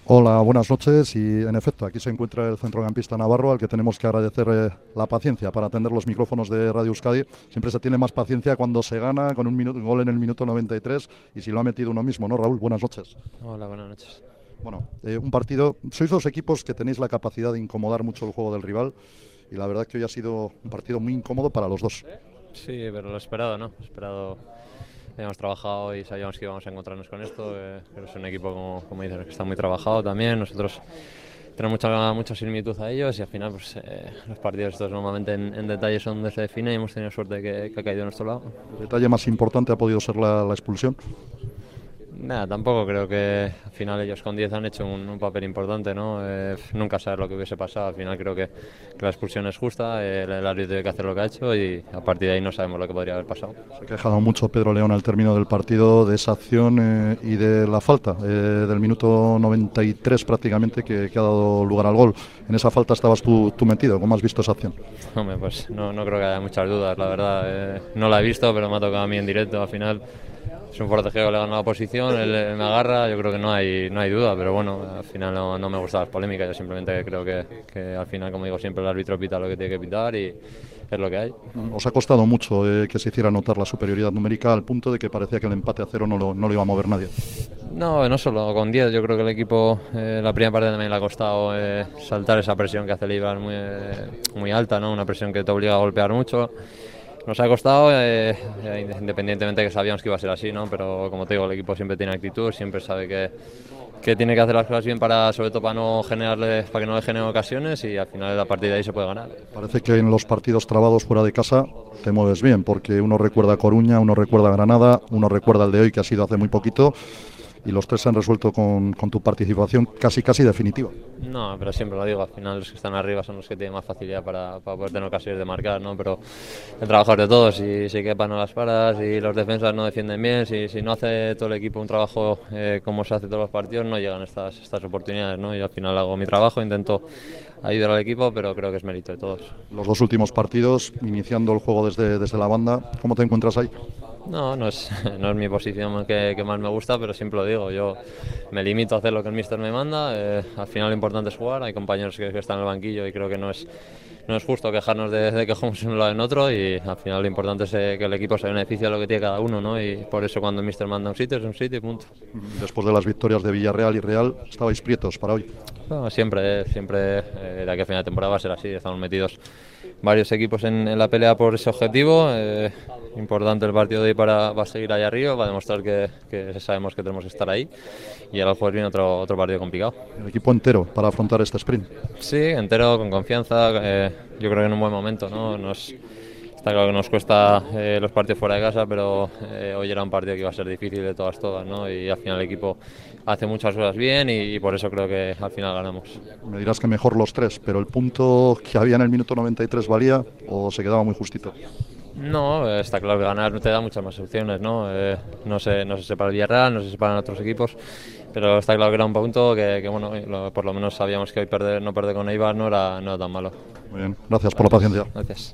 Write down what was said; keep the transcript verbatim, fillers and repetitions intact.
Hola, buenas noches y en efecto aquí se encuentra el centrocampista navarro al que tenemos que agradecer eh, la paciencia para atender los micrófonos de Radio Euskadi. Siempre se tiene más paciencia cuando se gana con un, minuto, un gol en el minuto noventa y tres y si lo ha metido uno mismo, ¿no, Raúl? Buenas noches. Hola, buenas noches. Bueno, eh, un partido, sois dos equipos que tenéis la capacidad de incomodar mucho el juego del rival y la verdad que hoy ha sido un partido muy incómodo para los dos. Sí, pero lo esperado, ¿no? Lo esperado. Hemos trabajado y sabíamos que íbamos a encontrarnos con esto. Eh, pero es un equipo, como, como dices, que está muy trabajado también. Nosotros tenemos mucha, mucha similitud a ellos y al final pues, eh, los partidos estos normalmente en, en detalle son donde se define y hemos tenido suerte que, que ha caído a nuestro lado. El detalle más importante ha podido ser la, la expulsión. Nada, tampoco creo que al final ellos con diez han hecho un, un papel importante, ¿no? Eh, nunca saber lo que hubiese pasado. Al final creo que, que la expulsión es justa, eh, el, el árbitro tiene que hacer lo que ha hecho y a partir de ahí no sabemos lo que podría haber pasado. Se ha quejado mucho Pedro León al término del partido de esa acción eh, y de la falta eh, del minuto noventa y tres prácticamente que, que ha dado lugar al gol. En esa falta estabas tú, tú metido. ¿Cómo has visto esa acción? Hombre, pues no, no creo que haya muchas dudas, la verdad. Eh, no la he visto, pero me ha tocado a mí en directo. Al final es un forcejeo, le gana la posición, él, él me agarra, yo creo que no hay, no hay duda, pero bueno, al final no, no me gustan las polémicas, yo simplemente creo que, que al final, como digo siempre, el árbitro pita lo que tiene que pitar y es lo que hay. Os ha costado mucho eh, que se hiciera notar la superioridad numérica al punto de que parecía que el empate a cero no lo, no lo iba a mover nadie. No, no solo con diez, yo creo que el equipo, eh, la primera parte también le ha costado eh, saltar esa presión que hace el Eibar muy, eh, muy alta, ¿no? Una presión que te obliga a golpear mucho. Nos ha costado, eh, independientemente de que sabíamos que iba a ser así, ¿no? Pero como te digo, el equipo siempre tiene actitud, siempre sabe que, que tiene que hacer las cosas bien para, sobre todo para no generarle, para que no le generen ocasiones y al final a partir de ahí se puede ganar. Parece que en los partidos trabados fuera de casa te mueves bien, porque uno recuerda a Coruña, uno recuerda a Granada, uno recuerda el de hoy que ha sido hace muy poquito. Y los tres se han resuelto con, con tu participación casi casi definitiva. No, pero siempre lo digo, al final los que están arriba son los que tienen más facilidad para, para poder tener ocasiones de marcar, ¿no? Pero el trabajo es de todos, si si quepan no las paras, si los defensas no defienden bien, si, si no hace todo el equipo un trabajo eh, como se hace todos los partidos, no llegan estas, estas oportunidades, ¿no? Yo al final hago mi trabajo, intento ayudar al equipo, pero creo que es mérito de todos. Los dos últimos partidos, iniciando el juego desde, desde la banda, ¿cómo te encuentras ahí? No, no es, no es mi posición que, que más me gusta, pero siempre lo digo, yo me limito a hacer lo que el míster me manda, eh, al final lo importante es jugar, hay compañeros que, que están en el banquillo y creo que no es, no es justo quejarnos de, de que jugamos en un lado en otro y al final lo importante es eh, que el equipo se beneficie de lo que tiene cada uno, ¿no? Y por eso cuando el míster manda un sitio es un sitio y punto. Después de las victorias de Villarreal y Real, estabais prietos para hoy. No, siempre, eh, siempre eh, de aquí a final de temporada va a ser así, estamos metidos varios equipos en, en la pelea por ese objetivo. Eh, importante el partido de hoy para, para seguir ahí arriba, para demostrar que, que sabemos que tenemos que estar ahí. Y ahora el jueves viene otro, otro partido complicado. El equipo entero para afrontar este sprint. Sí, entero, con confianza. Eh, yo creo que en un buen momento, ¿no? Nos, está claro que nos cuesta eh, los partidos fuera de casa, pero eh, hoy era un partido que iba a ser difícil de todas, todas, ¿no? Y al final el equipo hace muchas cosas bien y, y por eso creo que al final ganamos. Me dirás que mejor los tres, pero el punto que había en el minuto noventa y tres valía o se quedaba muy justito. No, está claro que ganar te da muchas más opciones, ¿no? Eh, no se, no se separa el Villarreal, no se separan otros equipos, pero está claro que era un punto que, que bueno, lo, por lo menos sabíamos que hoy perder, no perder con Eibar no era, no era tan malo. Muy bien, gracias por la paciencia. Gracias.